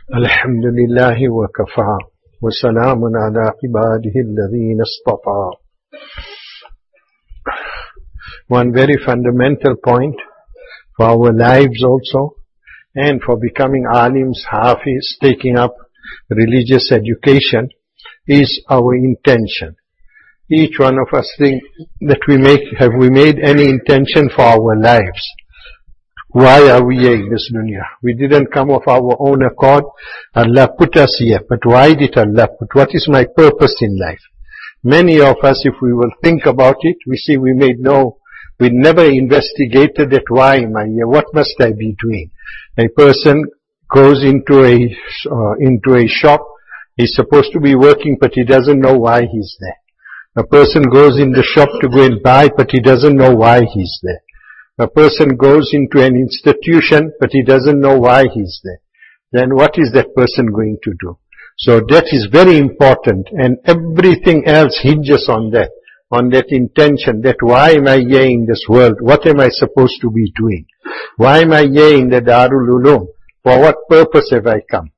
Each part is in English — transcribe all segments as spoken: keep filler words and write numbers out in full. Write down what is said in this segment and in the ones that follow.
الحمد لله وكفى وسلام على عباده الذين اصطفى. One very fundamental point for our lives also, and for becoming alims, hafiz, taking up religious education, is our intention. Each one of us think that we make, have we made any intention for our lives? Why are we here in this dunya? We didn't come of our own accord. Allah put us here. But why did Allah put? What is my purpose in life? Many of us, if we will think about it, we see we made no, we never investigated that why am I here? What must I be doing? A person goes into a, uh, into a shop. He's supposed to be working, but he doesn't know why he's there. A person goes in the shop to go and buy, but he doesn't know why he's there. A person goes into an institution, but he doesn't know why he's there. Then what is that person going to do? So that is very important, and everything else hinges on that, on that intention, that why am I here in this world? What am I supposed to be doing? Why am I here in the Darul Uloom? For what purpose have I come?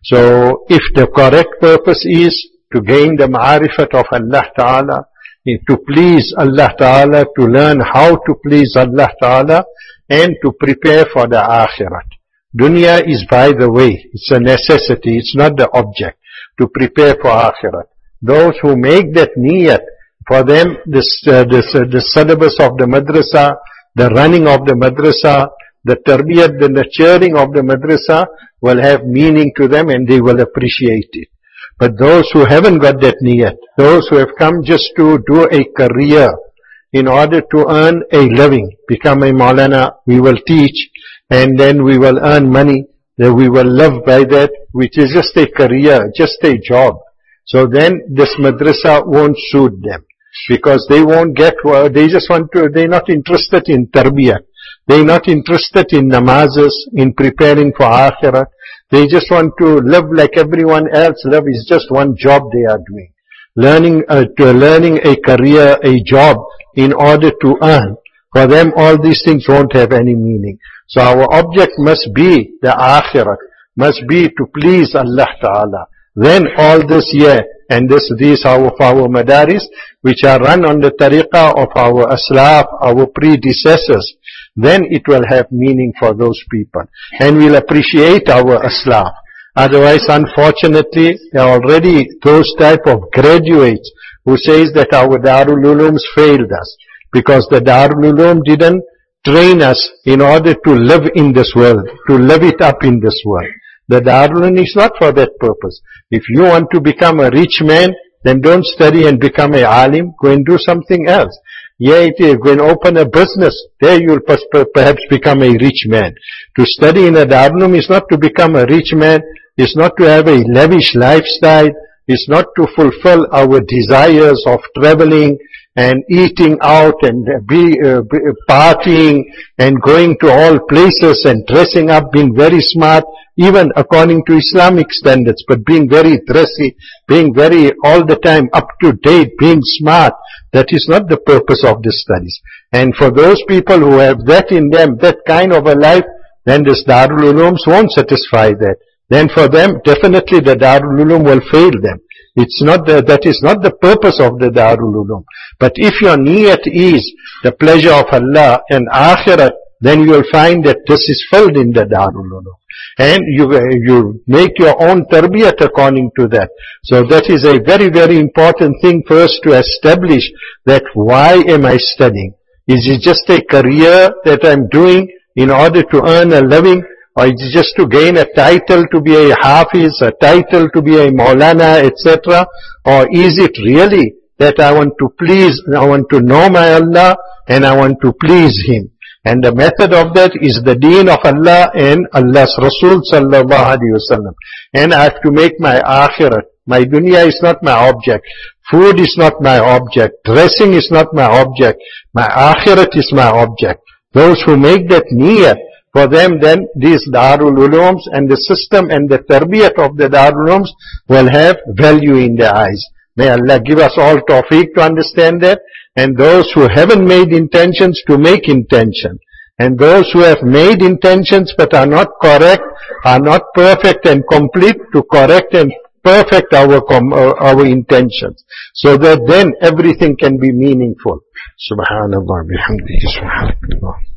So if the correct purpose is to gain the ma'arifat of Allah Ta'ala, to please Allah Ta'ala, to learn how to please Allah Ta'ala, and to prepare for the akhirat. Dunya is, by the way, it's a necessity, it's not the object, to prepare for akhirat. Those who make that niyat, for them, this, uh, this, uh, the syllabus of the madrasa, the running of the madrasa, the tarbiyat, the nurturing of the madrasa will have meaning to them, and they will appreciate it. But those who haven't got that niyat, those who have come just to do a career in order to earn a living, become a Maulana, we will teach, and then we will earn money, then we will live by that, which is just a career, just a job. So then this madrasa won't suit them, because they won't get, they just want to, they're not interested in tarbiyah. They're not interested in namazes, in preparing for akhirat. They just want to live like everyone else. Live is just one job they are doing. Learning, uh, to learning a career, a job in order to earn. For them, all these things won't have any meaning. So our object must be the akhirat, must be to please Allah Ta'ala. Then all this year, and this, these are of our madaris, which are run on the tariqah of our aslaf, our predecessors, then it will have meaning for those people. And we'll appreciate our aslaf. Otherwise, unfortunately, there are already those type of graduates who says that our Darul Ulooms failed us, because the Darul Uloom didn't train us in order to live in this world, to live it up in this world. The Darul Uloom is not for that purpose. If you want to become a rich man, then don't study and become a alim, go and do something else. Yeah, it is. Go and open a business. There you will perhaps become a rich man. To study in a Darul Uloom is not to become a rich man, is not to have a lavish lifestyle, is not to fulfill our desires of traveling and eating out and be, uh, be partying and going to all places and dressing up, being very smart, even according to Islamic standards, but being very dressy, being very all the time up to date, being smart. That is not the purpose of the studies. And for those people who have that in them, that kind of a life, then this Darul Ulooms won't satisfy that. Then for them, definitely the Darul Uloom will fail them. It's not the, that is not the purpose of the Darul Uloom. But if your niyat is the pleasure of Allah and akhirat, then you will find that this is filled in the Darul Uloom. And you, you make your own tarbiyat according to that. So that is a very, very important thing for us to establish, that why am I studying? Is it just a career that I'm doing in order to earn a living? Or is it just to gain a title to be a hafiz, a title to be a maulana, et cetera? Or is it really that I want to please, I want to know my Allah and I want to please Him? And the method of that is the deen of Allah and Allah's Rasul sallallahu alaihi wasallam. And I have to make my akhirat. My dunya is not my object. Food is not my object. Dressing is not my object. My akhirat is my object. Those who make that niyyah, for them then these Darul Ulooms and the system and the tarbiyat of the Darul Ulooms will have value in their eyes. May Allah give us all tawfiq to understand that. And those who haven't made intentions, to make intention. And those who have made intentions but are not correct, are not perfect and complete, to correct and perfect our com- uh, our intentions, so that then everything can be meaningful. Subhanallah bihamdihi, subhanallah.